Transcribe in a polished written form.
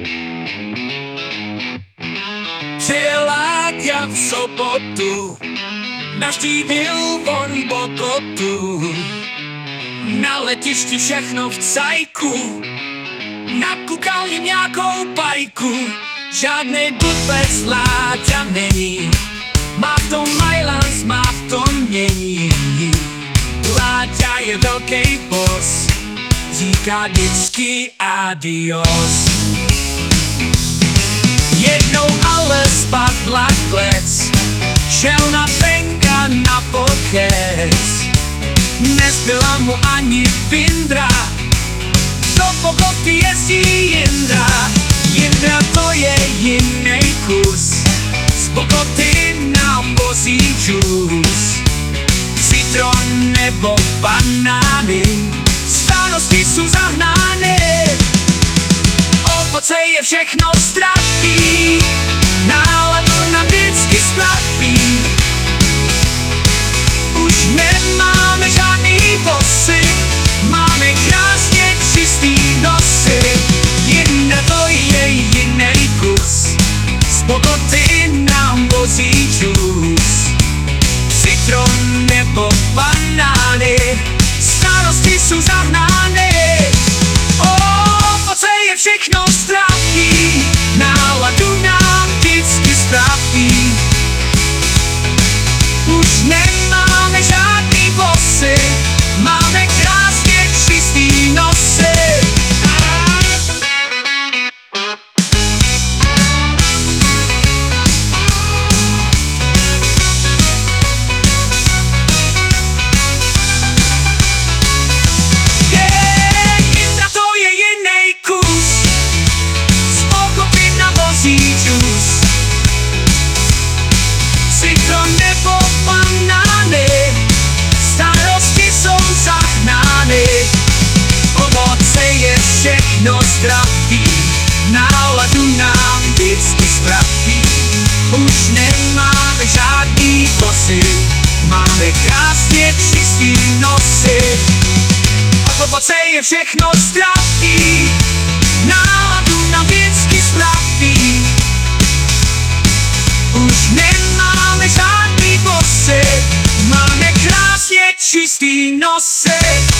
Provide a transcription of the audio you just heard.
Přijela jak v sobotu, navštívil von Bogotu. Na letišti všechno v cajku, nakukal jim nějakou bajku. Žádnej blbec Láďa není, má v tom Majlans, má v tom mění. Láďa je velký boss, říká vždycky adios. Jednou ale spadla klec, šel na penka na pokec. Nezbyla mu ani vindra, do Bogoty jezdí Jindra. Jindra to je jiný kus, z Bogoty nám vozí džus. Citron nebo banány, starosti jsou zahnány. Ovoce je všechno zdraví, náladu nám vždycky spraví. Už nemáme žádný vosy, máme krásně čistý nosy. Jindra to je jiný kus, z Bogoty nám vozí džus. Citron nebo banány, starosti jsou zahnány. Ovoce je všechno zdraví, náladu nám vždycky spraví. Už nemáme žádný vosy, máme krásně čistý nosy. Jindra to je jiný kus, z Bogoty nám vozí džus. Citron nebo banány, starosti jsou zahnány. Ovoce je všechno zdraví, náladu nám vždycky spraví. Už nemáme žádný vosy, máme krásně čistý nosy. Ovoce je všechno zdraví, náladu nám vždycky spraví. Už nemáme žádný vosy, máme krásně čistý nosy.